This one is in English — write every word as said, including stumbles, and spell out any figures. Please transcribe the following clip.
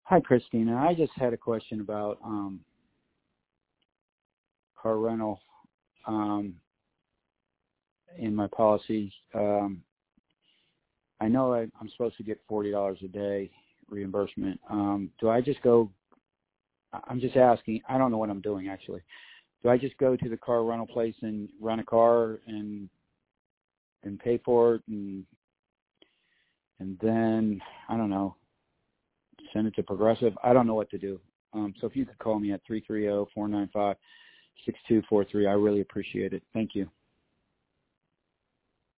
Hi, Christina. I just had a question about um, car rental um, in my policy. Um, I know I, I'm supposed to get forty dollars a day reimbursement. Um, do I just go, I'm just asking, I don't know what I'm doing actually. Do I just go to the car rental place and rent a car and and pay for it and and then, I don't know, send it to Progressive? I don't know what to do. Um, so if you could call me at three three zero, four nine five, six two four three, I really appreciate it. Thank you.